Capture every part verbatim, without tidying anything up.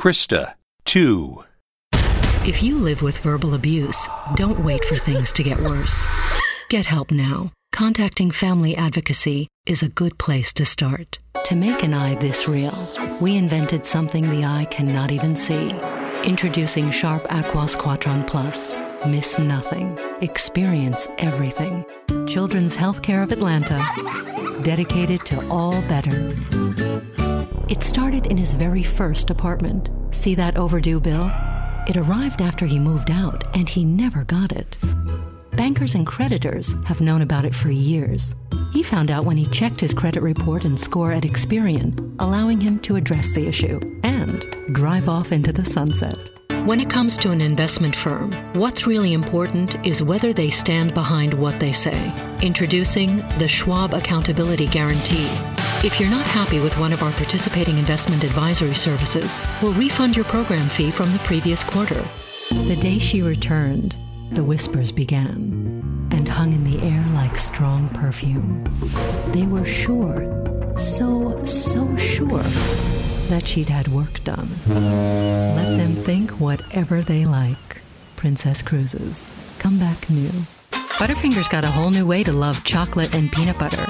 Krista, two. If you live with verbal abuse, don't wait for things to get worse. Get help now. Contacting Family Advocacy is a good place to start. To make an eye this real, we invented something the eye cannot even see. Introducing Sharp Aquos Quattron Plus. Miss nothing. Experience everything. Children's Healthcare of Atlanta. Dedicated to all better. It started in his very first apartment. See that overdue bill? It arrived after he moved out, and he never got it. Bankers and creditors have known about it for years. He found out when he checked his credit report and score at Experian, allowing him to address the issue and drive off into the sunset. When it comes to an investment firm, what's really important is whether they stand behind what they say. Introducing the Schwab Accountability Guarantee. If you're not happy with one of our participating investment advisory services, we'll refund your program fee from the previous quarter. The day she returned, the whispers began and hung in the air like strong perfume. They were sure, so, so sure, that she'd had work done. Let them think whatever they like. Princess Cruises. Come back new. Butterfinger's got a whole new way to love chocolate and peanut butter.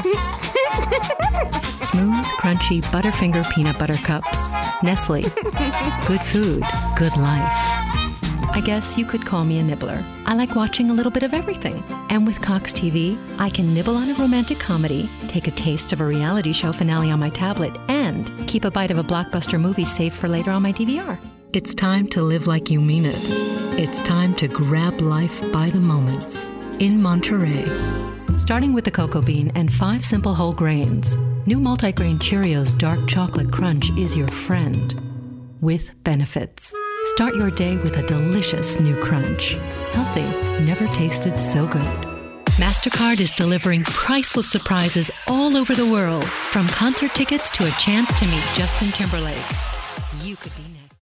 Smooth, crunchy Butterfinger peanut butter cups. Nestle. Good food, good life. I guess you could call me a nibbler. I like watching a little bit of everything. And with Cox T V, I can nibble on a romantic comedy, take a taste of a reality show finale on my tablet, and keep a bite of a blockbuster movie saved for later on my D V R. It's time to live like you mean it. It's time to grab life by the moments. In Monterey. Starting with the cocoa bean and five simple whole grains, new multigrain Cheerios Dark Chocolate Crunch is your friend. With benefits. Start your day with a delicious new crunch. Healthy, never tasted so good. MasterCard is delivering priceless surprises all over the world, from concert tickets to a chance to meet Justin Timberlake. You could be next.